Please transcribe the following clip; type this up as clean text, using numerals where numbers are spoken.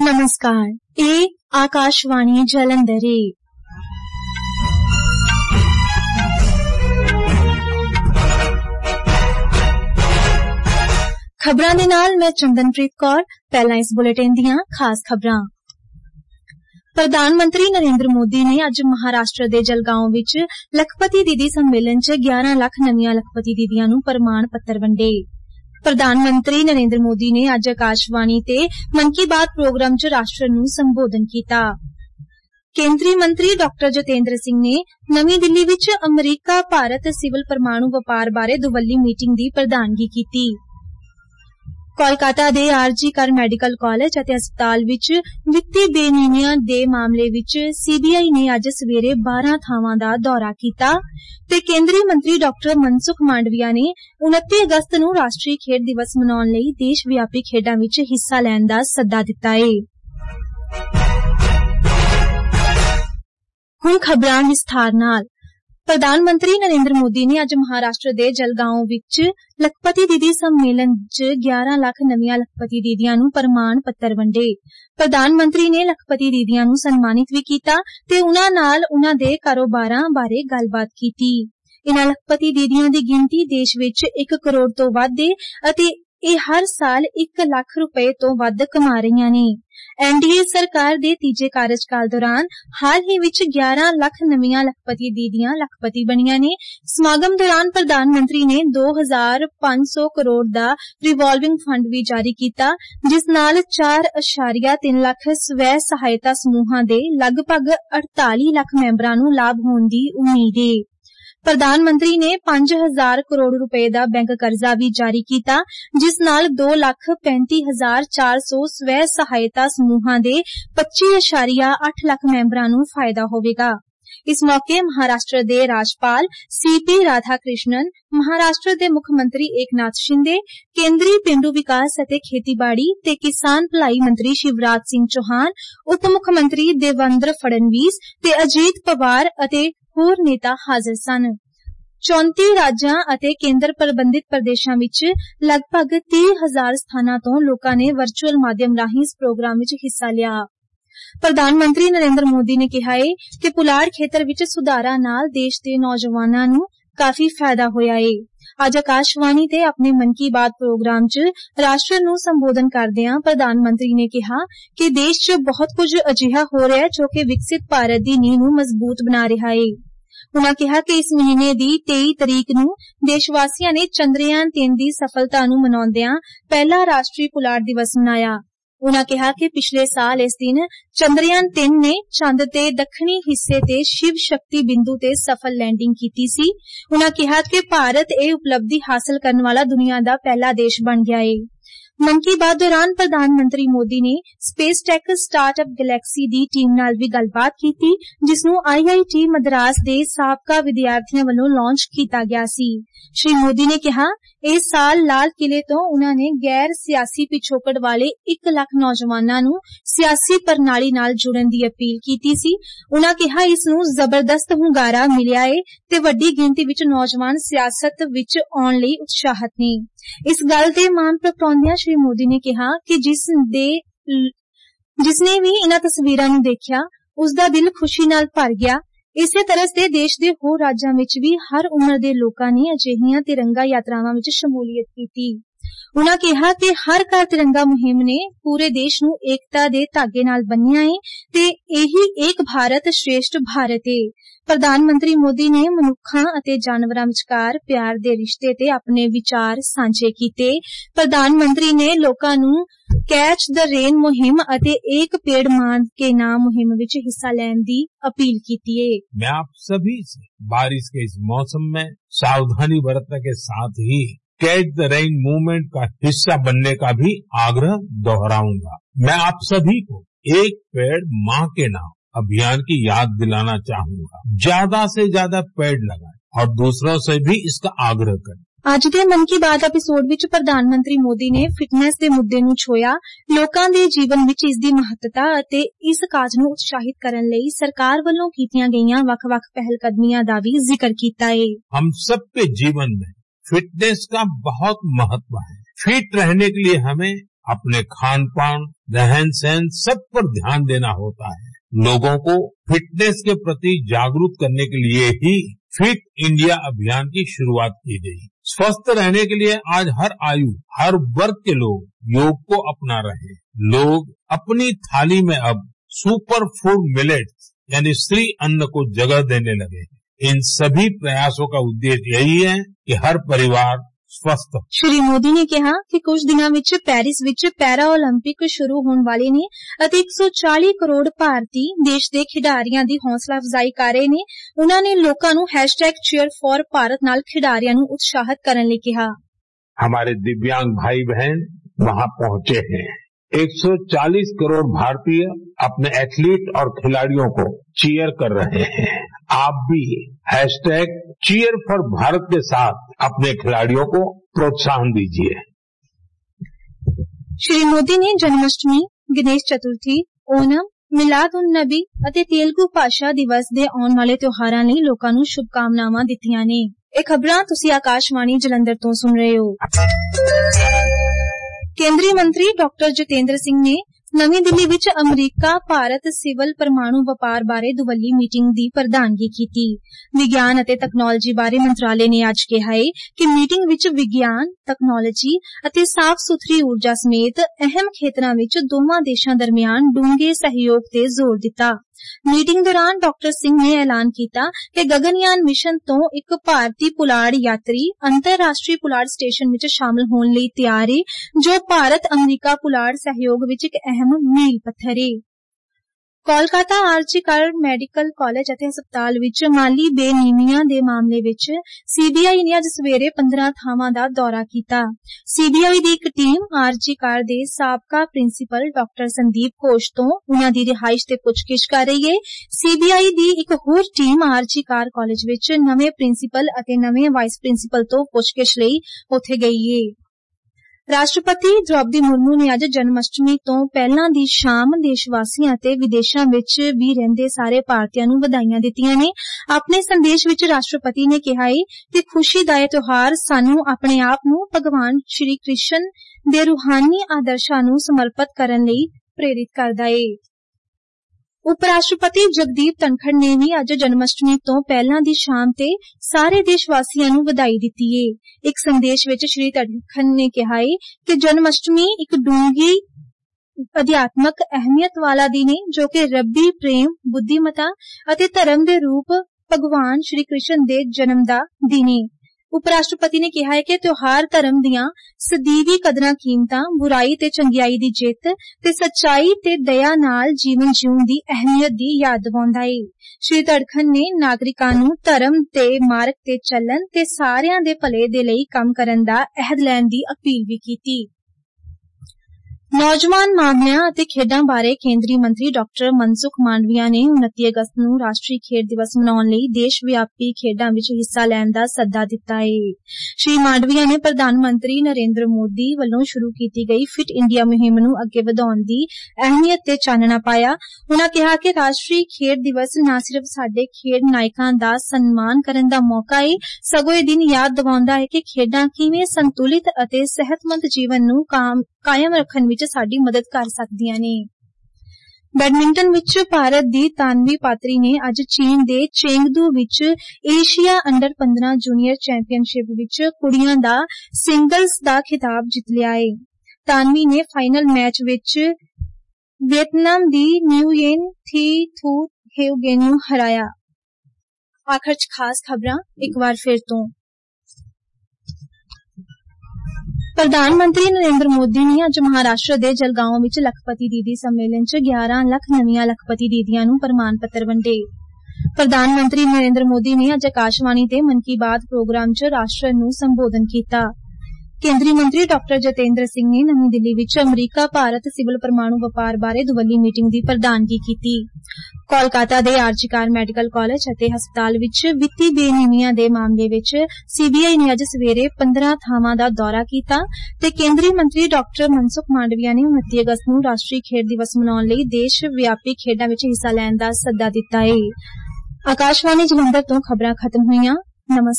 नमस्कार, ਇਹ ਆਕਾਸ਼ਵਾਣੀ ਜਲੰਧਰ ਹੈ। ਖਬਰਾਂ ਦੇ ਨਾਲ ਮੈਂ ਚੰਦਨਪ੍ਰੀਤ ਕੌਰ। ਪਹਿਲਾਂ ਇਸ ਬੁਲੇਟਿਨ ਦੀਆਂ ਖਾਸ ਖਬਰਾਂ। ਪ੍ਰਧਾਨ ਮੰਤਰੀ ਨਰਿੰਦਰ ਮੋਦੀ ਨੇ ਅੱਜ ਮਹਾਰਾਸ਼ਟਰ ਦੇ ਜਲਗਾਓਂ ਵਿੱਚ ਲੱਖਪਤੀ ਦੀਦੀ ਸੰਮੇਲਨ 'ਚ 11 ਲੱਖ ਨਵੀਆਂ ਲੱਖਪਤੀ ਦੀਦੀਆਂ ਨੂੰ ਪ੍ਰਮਾਣ ਪੱਤਰ ਵੰਡੇ। ਪ੍ਰਧਾਨ ਮੰਤਰੀ ਨਰਿੰਦਰ ਮੋਦੀ ਨੇ ਅੱਜ ਆਕਾਸ਼ਵਾਣੀ ਤੇ ਮਨ ਕੀ ਬਾਤ ਪ੍ਰੋਗਰਾਮ 'ਚ ਰਾਸ਼ਟਰ ਨੂੰ ਸੰਬੋਧਨ ਕੀਤਾ। ਕੇਂਦਰੀ ਮੰਤਰੀ ਡਾਕਟਰ ਜਤਿੰਦਰ ਸਿੰਘ ਨੇ ਨਵੀਂ ਦਿੱਲੀ ਵਿੱਚ ਅਮਰੀਕਾ ਭਾਰਤ ਸਿਵਲ ਪਰਮਾਣੂ ਵਪਾਰ ਬਾਰੇ ਦੁਵੱਲੀ ਮੀਟਿੰਗ ਦੀ ਪ੍ਰਧਾਨਗੀ ਕੀਤੀ। ਕੋਲਕਾਤਾ ਦੇ ਆਰਜੀ ਕਰ ਮੈਡੀਕਲ ਕਾਲਜ ਅਤੇ ਹਸਪਤਾਲ ਵਿੱਚ ਵਿੱਤੀ ਬੇਨੀਮੀਆਂ ਦੇ ਮਾਮਲੇ ਵਿੱਚ ਸੀਬੀਆਈ ਨੇ ਅੱਜ ਸਵੇਰੇ 12 ਥਾਵਾਂ ਦਾ ਦੌਰਾ ਕੀਤਾ ਤੇ ਕੇਂਦਰੀ ਮੰਤਰੀ ਡਾਕਟਰ ਮਨਸੁਖ ਮਾਂਡਵੀਆ ਨੇ 29 ਅਗਸਤ ਨੂੰ ਰਾਸ਼ਟਰੀ ਖੇਡ ਦਿਵਸ ਮਨਾਉਣ ਲਈ ਦੇਸ਼ ਵਿਆਪੀ ਖੇਡਾਂ ਵਿੱਚ ਹਿੱਸਾ ਲੈਣ ਦਾ ਸੱਦਾ ਦਿੱਤਾ ਹੈ। ਹੁਣ ਖਬਰਾਂ ਵਿਸਥਾਰ ਨਾਲ। ਪ੍ਰਧਾਨ ਮੰਤਰੀ ਨਰਿੰਦਰ ਮੋਦੀ ਨੇ ਅੱਜ ਮਹਾਰਾਸ਼ਟਰ ਦੇ ਜਲਗਾਓਂ ਵਿੱਚ ਲੱਖਪਤੀ ਦੀਦੀ ਸੰਮੇਲਨ 'ਚ 11 ਲੱਖ ਨਵੀਆਂ ਲੱਖਪਤੀ ਦੀਦੀਆਂ ਨੂੰ ਪ੍ਰਮਾਣ ਪੱਤਰ ਵੰਡੇ। ਪ੍ਰਧਾਨ ਮੰਤਰੀ ਨੇ ਲੱਖਪਤੀ ਦੀਦੀਆਂ ਨੂੰ ਸਨਮਾਨਿਤ ਵੀ ਕੀਤਾ ਤੇ ਉਨ੍ਹਾਂ ਨਾਲ ਉਨ੍ਹਾਂ ਦੇ ਕਾਰੋਬਾਰਾਂ ਬਾਰੇ ਗੱਲਬਾਤ ਕੀਤੀ। ਇਨ੍ਹਾਂ ਲੱਖਪਤੀ ਦੀਦੀਆਂ ਦੀ ਗਿਣਤੀ ਦੇਸ਼ ਵਿੱਚ 1 ਕਰੋੜ ਤੋਂ ਵੱਧ ਏ ਅਤੇ ਇਹ ਹਰ ਸਾਲ 1 ਲੱਖ ਰੁਪਏ ਤੋਂ ਵੱਧ ਕਮਾ ਰਹੀਆਂ ਨੇ। ਐਨਡੀਏ ਸਰਕਾਰ ਦੇ ਤੀਜੇ ਕਾਰਜਕਾਲ ਦੌਰਾਨ ਹਾਲ ਹੀ ਵਿੱਚ 11 ਲੱਖ ਨਵੀਆਂ ਲੱਖਪਤੀ ਦੀਦੀਆਂ ਲੱਖਪਤੀ ਬਣੀਆਂ ਨੇ। ਸਮਾਗਮ ਦੌਰਾਨ ਪ੍ਰਧਾਨ ਮੰਤਰੀ ਨੇ 2500 ਕਰੋੜ ਦਾ ਰਿਵਾਲਵਿੰਗ ਫੰਡ ਵੀ ਜਾਰੀ ਕੀਤਾ, ਜਿਸ ਨਾਲ 4.3 ਲੱਖ ਸਵੈ ਸਹਾਇਤਾ ਸਮੂਹਾਂ ਦੇ ਲਗਭਗ 48 ਲੱਖ ਮੈਂਬਰਾਂ ਨੂੰ ਲਾਭ ਹੋਣ ਦੀ ਉਮੀਦ ਹੈ। ਪ੍ਰਧਾਨ ਮੰਤਰੀ ਨੇ 5000 ਕਰੋੜ ਰੁਪਏ ਦਾ ਬੈਂਕ ਕਰਜ਼ਾ ਵੀ ਜਾਰੀ ਕੀਤਾ, ਜਿਸ ਨਾਲ 2,35,400 ਸਵੈ ਸਹਾਇਤਾ ਸਮੂਹਾਂ ਦੇ 25.8 ਲੱਖ ਮੈਂਬਰਾਂ ਨੂੰ ਫਾਇਦਾ ਹੋਵੇਗਾ। ਇਸ ਮੌਕੇ ਮਹਾਰਾਸ਼ਟਰ ਦੇ ਰਾਜਪਾਲ ਸੀਪੀ ਰਾਧਾ ਕ੍ਰਿਸ਼ਨਨ, ਮਹਾਰਾਸ਼ਟਰ ਦੇ ਮੁੱਖ ਮੰਤਰੀ ਏਕਨਾਥ ਸ਼ਿੰਦੇ, ਕੇਂਦਰੀ ਪੇਂਡੂ ਵਿਕਾਸ ਅਤੇ ਖੇਤੀਬਾੜੀ ਤੇ ਕਿਸਾਨ ਭਲਾਈ ਮੰਤਰੀ ਸ਼ਿਵਰਾਜ ਸਿੰਘ ਚੌਹਾਨ, ਉਪ ਮੁੱਖ ਮੰਤਰੀ ਦੇਵੇਂਦਰ ਫੜਨਵੀਸ ਤੇ ਅਜੀਤ ਪਵਾਰ ਅਤੇ ਹੋਰ ਨੇਤਾ ਹਾਜ਼ਰ ਸਨ। 34 ਰਾਜਾਂ ਅਤੇ ਕੇਂਦਰ ਪ੍ਰਬੰਧਿਤ ਪ੍ਰਦੇਸ਼ਾਂ ਵਿੱਚ ਲਗਭਗ 30,000 ਸਥਾਨਾਂ ਤੋਂ ਲੋਕਾਂ ਨੇ ਵਰਚੁਅਲ ਮਾਧਿਅਮ ਰਾਹੀਂ ਇਸ ਪ੍ਰੋਗਰਾਮ ਵਿੱਚ ਹਿੱਸਾ ਲਿਆ। ਪ੍ਰਧਾਨ ਮੰਤਰੀ ਨਰਿੰਦਰ ਮੋਦੀ ਨੇ ਕਿਹਾ ਹੈ ਕਿ ਪੁਲਾੜ ਖੇਤਰ ਵਿੱਚ ਸੁਧਾਰਾਂ ਨਾਲ ਦੇਸ਼ ਦੇ ਨੌਜਵਾਨਾਂ ਨੂੰ ਕਾਫੀ ਫਾਇਦਾ ਹੋਇਆ ਹੈ। ਅੱਜ ਆਕਾਸ਼ਵਾਣੀ ਤੇ ਆਪਣੇ ਮਨ ਕੀ ਬਾਤ ਪ੍ਰੋਗਰਾਮ 'ਚ ਰਾਸ਼ਟਰ ਨੂੰ ਸੰਬੋਧਨ ਕਰਦਿਆਂ ਪ੍ਰਧਾਨ ਮੰਤਰੀ ਨੇ ਕਿਹਾ ਕਿ ਦੇਸ਼ 'ਚ ਬਹੁਤ ਕੁਝ ਅਜਿਹਾ ਹੋ ਰਿਹਾ ਜੋ ਕਿ ਵਿਕਸਿਤ ਭਾਰਤ ਦੀ ਨੀਂਹ ਨੂੰ ਮਜ਼ਬੂਤ ਬਣਾ ਰਿਹਾ ਹੈ। ਉਨ੍ਹਾਂ ਕਿਹਾ ਕਿ ਇਸ ਮਹੀਨੇ ਦੀ 23 ਤਰੀਕ ਨੂੰ ਦੇਸ਼ ਵਾਸੀਆਂ ਨੇ ਚੰਦਰਯਾਨ 3 ਦੀ ਸਫਲਤਾ ਨੂੰ ਮਨਾਉਂਦਿਆਂ ਪਹਿਲਾ ਰਾਸ਼ਟਰੀ ਪੁਲਾੜ ਦਿਵਸ ਮਨਾਇਆ। ਉਨ੍ਹਾਂ ਕਿਹਾ ਕਿ ਪਿਛਲੇ ਸਾਲ ਇਸ ਦਿਨ ਚੰਦਰਯਾਨ 3 ਨੇ ਚੰਦ ਦੇ ਦੱਖਣੀ ਹਿੱਸੇ ਤੇ ਸ਼ਿਵ ਸ਼ਕਤੀ ਬਿੰਦੂ ਤੇ ਸਫਲ ਲੈਂਡਿੰਗ ਕੀਤੀ ਸੀ। ਉਨ੍ਹਾਂ ਕਿਹਾ ਕਿ ਭਾਰਤ ਇਹ ਉਪਲਬਧੀ ਹਾਸਲ ਕਰਨ ਵਾਲਾ ਦੁਨੀਆ ਦਾ ਪਹਿਲਾ ਦੇਸ਼ ਬਣ ਗਿਆ ਹੈ। ਮਨ ਕੀ ਬਾਤ ਦੌਰਾਨ ਪ੍ਰਧਾਨ ਮੰਤਰੀ ਮੋਦੀ ਨੇ ਸਪੇਸ ਟੈਕ ਸਟਾਰਟਅਪ ਗੈਲੈਕਸੀ ਦੀ ਟੀਮ ਨਾਲ ਵੀ ਗੱਲਬਾਤ ਕੀਤੀ, ਜਿਸ ਨੂੰ IIT ਮਦਰਾਸ ਦੇ ਸਾਬਕਾ ਵਿਦਿਆਰਥੀਆਂ ਵੱਲੋਂ ਲਾਂਚ ਕੀਤਾ ਗਿਆ ਸੀ। ਸ਼੍ਰੀ ਮੋਦੀ ਨੇ ਕਿਹਾ, ਇਸ ਸਾਲ ਲਾਲ ਕਿਲੇ ਤੋਂ ਉਨ੍ਹਾਂ ਨੇ ਗੈਰ ਸਿਆਸੀ ਪਿਛੋਕੜ ਵਾਲੇ 1 ਲੱਖ ਨੌਜਵਾਨਾਂ ਨੂੰ ਸਿਆਸੀ ਪ੍ਰਣਾਲੀ ਨਾਲ ਜੁੜਨ ਦੀ ਅਪੀਲ ਕੀਤੀ ਸੀ। ਉਨ੍ਹਾਂ ਕਿਹਾ ਇਸ ਨੂੰ ਜ਼ਬਰਦਸਤ ਹੁੰਗਾਰਾ ਮਿਲਿਆ ਹੈ ਤੇ ਵੱਡੀ ਗਿਣਤੀ ਵਿੱਚ ਨੌਜਵਾਨ ਸਿਆਸਤ ਵਿੱਚ ਆਉਣ ਲਈ ਉਤਸ਼ਾਹਤ ਨੇ। ਇਸ ਗੱਲ ਤੇ ਮਾਣ ਪ੍ਰਗਟਾਉਂਦਿਆਂ ਸ਼੍ਰੀ ਮੋਦੀ ਨੇ ਕਿਹਾ ਕਿ ਜਿਸਨੇ ਵੀ ਇਨ੍ਹਾਂ ਤਸਵੀਰਾਂ ਨੂੰ ਦੇਖਿਆ ਉਸ ਦਾ ਦਿਲ ਖੁਸ਼ੀ ਨਾਲ ਭਰ ਗਿਆ। ਇਸੇ ਤਰ੍ਹਾਂ ਦੇ ਦੇਸ਼ ਦੇ ਹੋਰ ਰਾਜਾਂ ਵਿੱਚ ਵੀ ਹਰ ਉਮਰ ਦੇ ਲੋਕਾਂ ਨੇ ਅਜਿਹੀਆਂ ਤਿਰੰਗਾ ਯਾਤਰਾਵਾਂ ਵਿੱਚ ਸ਼ਮੂਲੀਅਤ ਕੀਤੀ। ਉਨ੍ਹਾਂ ਕਿਹਾ ਕਿ ਹਰ ਘਰ ਤਿਰੰਗਾ ਮੁਹਿੰਮ ਨੇ ਪੂਰੇ ਦੇਸ਼ ਨੂੰ ਏਕਤਾ ਦੇ ਧਾਗੇ ਨਾਲ ਬੰਨ੍ਹਿਆ ਹੈ ਤੇ ਇਹੀ ਏਕ ਭਾਰਤ ਸ਼੍ਰੇਸ਼ਠ ਭਾਰਤ ਹੈ। ਪ੍ਰਧਾਨ ਮੰਤਰੀ ਮੋਦੀ ਨੇ ਮਨੁੱਖਾਂ ਅਤੇ ਜਾਨਵਰਾਂ ਵਿਚਕਾਰ ਪਿਆਰ ਦੇ ਰਿਸ਼ਤੇ ਤੇ ਆਪਣੇ ਵਿਚਾਰ ਸਾਂਝੇ ਕੀਤੇ। ਪ੍ਰਧਾਨ ਮੰਤਰੀ ਨੇ ਲੋਕਾਂ ਨੂੰ कैच द रेन मुहिम ਅਤੇ एक पेड़ मां के नाम मुहिम ਵਿੱਚ ਹਿੱਸਾ ਲੈਣ ਦੀ अपील की है। मैं आप सभी से बारिश के इस मौसम में सावधानी बरतने के साथ ही कैच द रेन मूवमेंट का हिस्सा बनने का भी आग्रह दोहराऊंगा। मैं आप सभी को एक पेड़ मां के नाम अभियान की याद दिलाना चाहूंगा। ज्यादा से ज्यादा पेड़ लगाएं और दूसरों से भी इसका आग्रह करें। ਅੱਜ ਦੇ ਮਨ ਕੀ ਬਾਤ ਐਪੀਸੋਡ ਵਿੱਚ ਪ੍ਰਧਾਨ ਮੰਤਰੀ ਮੋਦੀ ਨੇ ਫਿਟਨੈਸ ਦੇ ਮੁੱਦੇ ਨੂੰ ਛੋਇਆ, ਲੋਕਾਂ ਦੇ ਜੀਵਨ ਵਿੱਚ ਇਸ ਦੀ ਮਹੱਤਤਾ ਅਤੇ ਇਸ ਕਾਜ ਨੂੰ ਉਤਸ਼ਾਹਿਤ ਕਰਨ ਲਈ ਸਰਕਾਰ ਵੱਲੋਂ ਕੀਤੀਆਂ ਗਈਆਂ ਵੱਖ-ਵੱਖ ਪਹਿਲਕਦਮੀਆਂ ਦਾ ਵੀ ਜ਼ਿਕਰ ਕੀਤਾ ਹੈ। हम सबके जीवन में फिटनेस का बहुत महत्व है। फिट रहने के लिए हमें अपने खान पान, रहन सहन सब पर ध्यान देना होता है। लोगों को फिटनेस के प्रति जागरूक करने के लिए ही फिट इंडिया अभियान की शुरुआत की गई। स्वस्थ रहने के लिए आज हर आयु, हर वर्ग के लोग योग को अपना रहे हैं। लोग अपनी थाली में अब सुपर फूड मिलेट्स यानी श्री अन्न को जगह देने लगे हैं। इन सभी प्रयासों का उद्देश्य यही है कि हर परिवार स्वस्थ हो। श्री मोदी ने कहा कि कुछ दिनों ਵਿੱਚ ਪੈਰਿਸ ਵਿੱਚ ਪੈਰਾ ਓਲੰਪਿਕ ਸ਼ੁਰੂ ਹੋਣ ਵਾਲੇ ਨੇ ਅਤੇ 140 ਕਰੋੜ ਭਾਰਤੀ ਦੇਸ਼ ਦੇ ਖਿਡਾਰੀਆਂ ਦੀ ਹੌਸਲਾ ਅਫਜ਼ਾਈ ਕਰ ਰਹੇ ਨੇ। ਉਹਨਾਂ ਨੇ ਲੋਕਾਂ ਨੂੰ #cheer4bharat ਨਾਲ ਖਿਡਾਰੀਆਂ ਨੂੰ ਉਤਸ਼ਾਹਿਤ ਕਰਨ ਲਈ ਕਿਹਾ। हमारे दिव्यांग भाई बहन वहां पहुंचे हैं। 140 करोड़ भारतीय अपने एथलीट और खिलाड़ियों को चीयर कर रहे हैं। आप भी #cheer4bharat के साथ अपने खिलाड़ियों को प्रोत्साहन दीजिए। श्री मोदी ने जन्माष्टमी, गणेश चतुर्थी, ओणम, ਮਿਲਾਦ-ਉਨ-ਨਬੀ ਅਤੇ ਤੇਲਗੂ ਭਾਸ਼ਾ ਦਿਵਸ ਦੇ ਆਉਣ ਵਾਲੇ ਤਿਉਹਾਰਾਂ ਲਈ ਲੋਕਾਂ ਨੂੰ ਸ਼ੁਭਕਾਮਨਾਵਾਂ ਦਿੱਤੀਆਂ ਨੇ। ਇਹ ਖਬਰਾਂ ਤੁਸੀਂ ਆਕਾਸ਼ਵਾਣੀ ਜਲੰਧਰ ਤੋਂ ਸੁਣ ਰਹੇ ਹੋ। ਕੇਂਦਰੀ ਮੰਤਰੀ ਡਾਕਟਰ ਜਤਿੰਦਰ ਸਿੰਘ ਨੇ ਨਵੀਂ ਦਿੱਲੀ ਵਿੱਚ ਅਮਰੀਕਾ ਭਾਰਤ ਸਿਵਲ ਪਰਮਾਣੂ ਵਪਾਰ ਬਾਰੇ ਦੁਵੱਲੀ ਮੀਟਿੰਗ ਦੀ ਪ੍ਰਧਾਨਗੀ ਕੀਤੀ। ਵਿਗਿਆਨ ਅਤੇ ਤਕਨਾਲੋਜੀ ਬਾਰੇ ਮੰਤਰਾਲੇ ਨੇ ਅੱਜ ਕਿਹਾ ਹੈ ਕਿ ਮੀਟਿੰਗ ਵਿੱਚ ਵਿਗਿਆਨ, ਤਕਨਾਲੋਜੀ ਅਤੇ ਸਾਫ਼ ਸੁਥਰੀ ਊਰਜਾ ਸਮੇਤ ਅਹਿਮ ਖੇਤਰਾਂ ਵਿੱਚ ਦੋਵਾਂ ਦੇਸ਼ਾਂ ਦਰਮਿਆਨ ਡੂੰਘੇ ਸਹਿਯੋਗ ਤੇ ਜ਼ੋਰ ਦਿੱਤਾ। ਮੀਟਿੰਗ ਦੌਰਾਨ ਡਾਕਟਰ ਸਿੰਘ ਨੇ ਐਲਾਨ ਕੀਤਾ ਕਿ ਗਗਨਯਾਨ ਮਿਸ਼ਨ ਤੋਂ ਇੱਕ ਭਾਰਤੀ ਪੁਲਾੜ ਯਾਤਰੀ ਅੰਤਰਰਾਸ਼ਟਰੀ ਪੁਲਾੜ ਸਟੇਸ਼ਨ ਵਿੱਚ ਸ਼ਾਮਲ ਹੋਣ ਲਈ ਤਿਆਰ ਹੈ, ਜੋ ਭਾਰਤ ਅਮਰੀਕਾ ਪੁਲਾੜ ਸਹਿਯੋਗ ਵਿੱਚ ਇੱਕ ਅਹਿਮ ਮੀਲ ਪੱਥਰ ਹੈ। ਕੋਲਕਾਤਾ ਆਰਜੀ ਕਰ ਮੈਡੀਕਲ ਕਾਲਜ ਅਤੇ ਹਸਪਤਾਲ ਵਿੱਚ ਮਾਲੀ ਬੇਨੀਮੀਆਂ ਦੇ ਮਾਮਲੇ ਵਿੱਚ ਸੀਬੀਆਈ ਨੇ ਅੱਜ ਸਵੇਰੇ 15 ਥਾਵਾਂ ਦਾ ਦੌਰਾ ਕੀਤਾ। ਸੀਬੀਆਈ ਦੀ ਇੱਕ ਟੀਮ ਆਰਜੀ ਕਰ ਦੇ ਸਾਬਕਾ ਪ੍ਰਿੰਸੀਪਲ ਡਾਕਟਰ ਸੰਦੀਪ ਘੋਸ਼ ਤੋਂ ਉਨ੍ਹਾਂ ਦੀ ਰਿਹਾਇਸ਼ ਤੇ ਪੁੱਛਗਿੱਛ ਕਰ ਰਹੀ ਹੈ। ਸੀਬੀਆਈ ਦੀ ਇੱਕ ਹੋਰ ਟੀਮ ਆਰਜੀ ਕਰ ਕਾਲਜ ਵਿੱਚ ਨਵੇਂ ਪ੍ਰਿੰਸੀਪਲ ਅਤੇ ਨਵੇਂ ਵਾਈਸ ਪ੍ਰਿੰਸੀਪਲ ਤੋਂ ਪੁੱਛਗਿੱਛ ਲਈ ਉੱਥੇ ਗਈ ਹੈ। ਰਾਸ਼ਟਰਪਤੀ ਦ੍ਰੌਪਦੀ ਮੁਰਮੂ ਨੇ ਅੱਜ ਜਨਮਅਸ਼ਟਮੀ ਤੋਂ ਪਹਿਲਾਂ ਦੀ ਸ਼ਾਮ ਦੇਸ਼ ਵਾਸੀਆਂ ਅਤੇ ਵਿਦੇਸ਼ਾਂ ਵਿੱਚ ਵੀ ਰਹਿੰਦੇ ਸਾਰੇ ਭਾਰਤੀਆਂ ਨੂੰ ਵਧਾਈਆਂ ਦਿੱਤੀਆਂ ਨੇ। ਆਪਣੇ ਸੰਦੇਸ਼ ਵਿੱਚ ਰਾਸ਼ਟਰਪਤੀ ਨੇ ਕਿਹਾ ਹੈ ਕਿ ਖੁਸ਼ੀ ਦਾ ਇਹ ਤਿਉਹਾਰ ਸਾਨੂੰ ਆਪਣੇ ਆਪ ਨੂੰ ਭਗਵਾਨ ਸ਼੍ਰੀ ਕ੍ਰਿਸ਼ਨ ਦੇ ਰੂਹਾਨੀ ਆਦਰਸ਼ਾਂ ਨੂੰ ਸਮਰਪਿਤ ਕਰਨ ਲਈ ਪ੍ਰੇਰਿਤ ਕਰਦਾ ਹੈ। ਉਪ ਰਾਸ਼ਟਰਪਤੀ ਜਗਦੀਪ ਧਨਖੜ ਨੇ ਵੀ ਅੱਜ ਜਨਮਅਸ਼ਟਮੀ ਤੋਂ ਪਹਿਲਾਂ ਦੀ ਸ਼ਾਮ ਤੇ ਸਾਰੇ ਦੇਸ਼ ਵਾਸੀਆਂ ਨੂੰ ਵਧਾਈ ਦਿੱਤੀ ਹੈ। ਇੱਕ ਸੰਦੇਸ਼ ਵਿੱਚ ਸ਼੍ਰੀ ਧਨਖੜ ਨੇ ਕਿਹਾ ਹੈ ਕਿ ਜਨਮਅਸ਼ਟਮੀ ਇੱਕ ਡੂੰਘੀ ਅਧਿਆਤਮਕ ਅਹਿਮੀਅਤ ਵਾਲਾ ਦਿਨ ਹੈ, ਜੋ ਕਿ ਰੱਬੀ ਪ੍ਰੇਮ, ਬੁੱਧੀਮਤਾ ਅਤੇ ਧਰਮ ਦੇ ਰੂਪ ਭਗਵਾਨ ਸ਼੍ਰੀ ਕ੍ਰਿਸ਼ਨ ਦੇ ਜਨਮ ਦਾ ਦਿਨ ਹੈ। ਉਪ ਰਾਸ਼ਟਰਪਤੀ ਨੇ ਕਿਹਾ ਹੈ ਕਿ ਤਿਉਹਾਰ ਧਰਮ ਦੀਆਂ ਸਦੀਵੀ ਕਦਰਾਂ ਕੀਮਤਾਂ, ਬੁਰਾਈ ਤੇ ਚੰਗਿਆਈ ਦੀ ਜਿੱਤ ਤੇ ਸੱਚਾਈ ਤੇ ਦਇਆ ਨਾਲ ਜੀਵਨ ਜਿਉਣ ਦੀ ਅਹਿਮੀਅਤ ਦੀ ਯਾਦ ਦਿਵਾਉਂਦਾ ਹੈ। ਸ਼੍ਰੀ ਧਨਖੜ ਨੇ ਨਾਗਰਿਕਾਂ ਨੂੰ ਧਰਮ ਤੇ ਮਾਰਗ ਤੇ ਚੱਲਣ ਤੇ ਸਾਰਿਆਂ ਦੇ ਭਲੇ ਦੇ ਲਈ ਕੰਮ ਕਰਨ ਦਾ ਅਹਿਦ ਲੈਣ ਦੀ ਅਪੀਲ ਵੀ ਕੀਤੀ। ਨੌਜਵਾਨ ਮਾਮਲਿਆਂ ਅਤੇ ਖੇਡਾਂ ਬਾਰੇ ਕੇਂਦਰੀ ਮੰਤਰੀ ਡਾਕਟਰ ਮਨਸੁਖ ਮਾਂਡਵੀਆ ਨੇ 29 ਅਗਸਤ ਨੂੰ ਰਾਸ਼ਟਰੀ ਖੇਡ ਦਿਵਸ ਮਨਾਉਣ ਲਈ ਦੇਸ਼ ਵਿਆਪੀ ਖੇਡਾਂ ਵਿੱਚ ਹਿੱਸਾ ਲੈਣ ਦਾ ਸੱਦਾ ਦਿੱਤਾ ਹੈ। ਸ਼੍ਰੀ ਮਾਂਡਵੀਆ ਨੇ ਪ੍ਰਧਾਨ ਮੰਤਰੀ ਨਰਿੰਦਰ ਮੋਦੀ ਵੱਲੋਂ ਸ਼ੁਰੂ ਕੀਤੀ ਗਈ ਫਿਟ ਇੰਡੀਆ ਮੁਹਿੰਮ ਨੂੰ ਅੱਗੇ ਵਧਾਉਣ ਦੀ ਅਹਿਮੀਅਤ ਤੇ ਚਾਨਣਾ ਪਾਇਆ। ਉਨ੍ਹਾਂ ਕਿਹਾ ਕਿ ਰਾਸ਼ਟਰੀ ਖੇਡ ਦਿਵਸ ਨਾ ਸਿਰਫ ਸਾਡੇ ਖੇਡ ਨਾਇਕਾਂ ਦਾ ਸਨਮਾਨ ਕਰਨ ਦਾ ਮੌਕਾ ਹੈ, ਸਗੋਂ ਇਹ ਦਿਨ ਯਾਦ ਦਿਵਾਉਂਦਾ ਹੈ ਕਿ ਖੇਡਾਂ ਕਿਵੇਂ ਸੰਤੁਲਿਤ ਅਤੇ ਸਿਹਤਮੰਦ ਜੀਵਨ ਨੂੰ ਕਾਇਮ ਰੱਖਣ ਵਿੱਚ ਸਾਡੀ ਮਦਦ ਕਰ ਸਕਦੀਆਂ ਨੇ। ਬੈਡਮਿੰਟਨ ਵਿੱਚ ਭਾਰਤ ਦੀ ਤਾਨਵੀ ਪਾਤਰੀ ਨੇ ਅੱਜ ਚੀਨ ਦੇ ਚੇਂਗਦੂ ਵਿੱਚ ਏਸ਼ੀਆ ਅੰਡਰ 15 ਜੂਨੀਅਰ ਚੈਂਪੀਅਨਸ਼ਿਪ ਵਿੱਚ ਕੁੜੀਆਂ ਦਾ ਸਿੰਗਲਜ਼ ਦਾ ਖਿਤਾਬ ਜਿੱਤ ਲਿਆ ਹੈ। ਤਾਨਵੀ ਨੇ ਫਾਈਨਲ ਮੈਚ ਵਿੱਚ ਵੀਅਤਨਾਮ ਦੀ ਨਿਊਯਨ ਥੀ ਥੂ ਹੇਓਗੇਨ ਨੂੰ ਹਰਾਇਆ। ਆਖਰ 'ਚ ਖਾਸ ਖਬਰਾਂ ਇੱਕ ਵਾਰ ਫਿਰ ਤੋਂ। ਪ੍ਰਧਾਨ ਮੰਤਰੀ ਨਰਿੰਦਰ ਮੋਦੀ ਨੇ ਅੱਜ ਮਹਾਰਾਸ਼ਟਰ ਦੇ ਜਲਗਾਓਂ ਵਿੱਚ ਲੱਖਪਤੀ ਦੀਦੀ ਸੰਮੇਲਨ 'ਚ 11 ਲੱਖ ਨਵੀਆਂ ਲੱਖਪਤੀ ਦੀਦੀਆਂ ਨੂੰ ਪ੍ਰਮਾਣ ਪੱਤਰ ਵੰਡੇ। ਪ੍ਰਧਾਨ ਮੰਤਰੀ ਨਰਿੰਦਰ ਮੋਦੀ ਨੇ ਅੱਜ ਆਕਾਸ਼ਵਾਣੀ ਤੇ ਮਨ ਕੀ ਬਾਤ ਪ੍ਰੋਗਰਾਮ 'ਚ ਰਾਸ਼ਟਰ ਨੂੰ ਸੰਬੋਧਨ ਕੀਤਾ। ਕੇਂਦਰੀ ਮੰਤਰੀ ਡਾਕਟਰ ਜਤਿੰਦਰ ਸਿੰਘ ਨੇ ਨਵੀਂ ਦਿੱਲੀ ਵਿੱਚ ਅਮਰੀਕਾ ਭਾਰਤ ਸਿਵਲ ਪਰਮਾਣੂ ਵਪਾਰ ਬਾਰੇ ਦੁਵੱਲੀ ਮੀਟਿੰਗ ਦੀ ਪ੍ਰਧਾਨਗੀ ਕੀਤੀ। ਕੋਲਕਾਤਾ ਦੇ ਆਰਜੀ ਕਰ ਮੈਡੀਕਲ ਕਾਲਜ ਅਤੇ ਹਸਪਤਾਲ ਵਿੱਚ ਵਿੱਤੀ ਬੇਨੀਮੀਆਂ ਦੇ ਮਾਮਲੇ ਵਿੱਚ ਸੀਬੀਆਈ ਨੇ ਅੱਜ ਸਵੇਰੇ 15 ਥਾਵਾਂ ਦਾ ਦੌਰਾ ਕੀਤਾ ਤੇ ਕੇਂਦਰੀ ਮੰਤਰੀ ਡਾਕਟਰ ਮਨਸੁਖ ਮਾਂਡਵੀਆ ਨੇ 29 ਅਗਸਤ ਨੂੰ ਰਾਸ਼ਟਰੀ ਖੇਡ ਦਿਵਸ ਮਨਾਉਣ ਲਈ ਦੇਸ਼ ਵਿਆਪੀ ਖੇਡਾਂ ਵਿੱਚ ਹਿੱਸਾ ਲੈਣ ਦਾ ਸੱਦਾ ਦਿੱਤਾ ਹੈ। ਆਕਾਸ਼ਵਾਣੀ ਜਲੰਧਰ ਤੋਂ ਖਬਰਾਂ ਖਤਮ ਹੋਈਆਂ। ਨਮਸਕਾਰ।